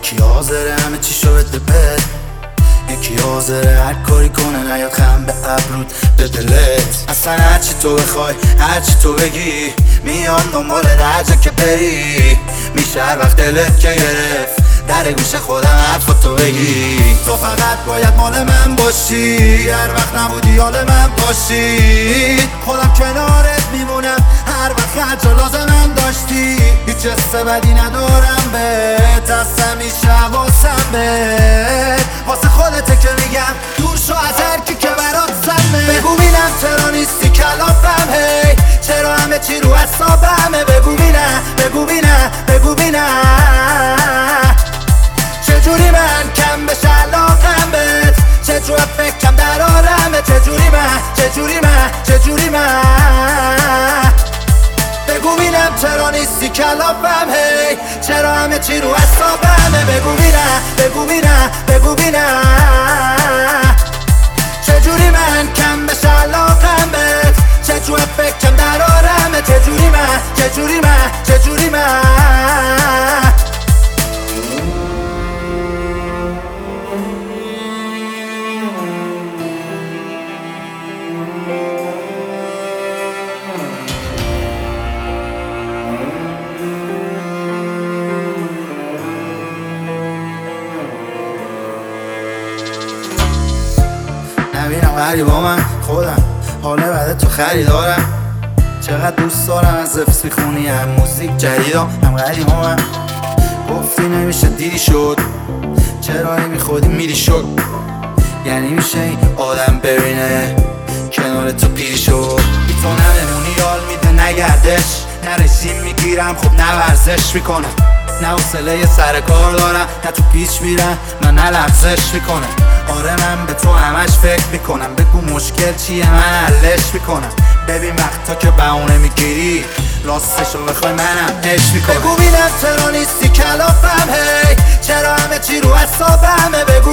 یکی حاضره همه چی شو بده بد، یکی حاضره هر کاری کنه نیاد خم به ابرود به دلت. اصلا هرچی تو بخوای هرچی تو بگی میام دنبال هر جا که بری. میشه هر وقت دلت که گرفت در گوش خودم حرفاتو بگی. تو فقط باید مال من باشی، هر وقت نبودی حال من باشی. خودم کنارت میمونم هر وقت هر جا لازمم داشتی. هیچ حس بدی ندارم بهت، از همیشه حواسم بهت. واسه خودته که میگم دور شو از هر کی که برات سمه. بگو بینم چرا نیستی کلافم، هی چرا همه چی رو حسابمه. بگو بینم بگو بینم بگو بینم چجوری من کم بشه علاقم بهت، چجوری فکرم در عالمه. چجوری من بگو بینم چرا نیستی کلافم، هی چرا همه چی رو حسابمه. بگو بینم چجوری من کم بشه علاقم بهت، چجوری فکرم در عالمه. چجوری من نبینم غریبا من خودم حاله بعد تو خریدارم. چقدر دوست دارم از زفت میخونی هم موزیک جدیدم هم غریبا من. گفتی نمیشه دیدی شد، چرا نمیخودی میری شد. یعنی میشه این آدم ببینه کنار تو پیری شد. بی تو نمونی یال میده نگردش، نه رژیم میگیرم خب نه ورزش میکنم، نه حوصله سر کار دارم نه تو پیچ میرم من نه لغزش میکنم. آره من به تو همش فکر میکنم، بگو مشکل چیه من حلش میکنم. ببین وقتا که بهونه میگیری راستشو بخوای منم عشق میکنم. بگو بینم چرا نیستی کلافم، هی چرا همه چی رو حسابمه. بگو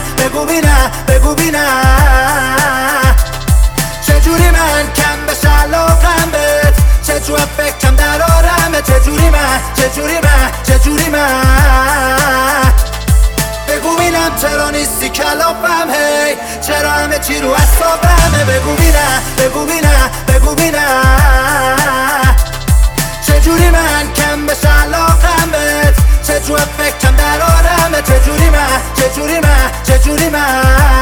بینم چجوری من کم بشه علاقم بهت، چجوری فکرم در عالمه. چجوری من بگو بینم چرا نیستی کلافم، هی چرا همه چی رو حسابمه. بگو بینم چجوری من کم بشه علاقم بهت، چجوری فکرم در عالمه. چجوری من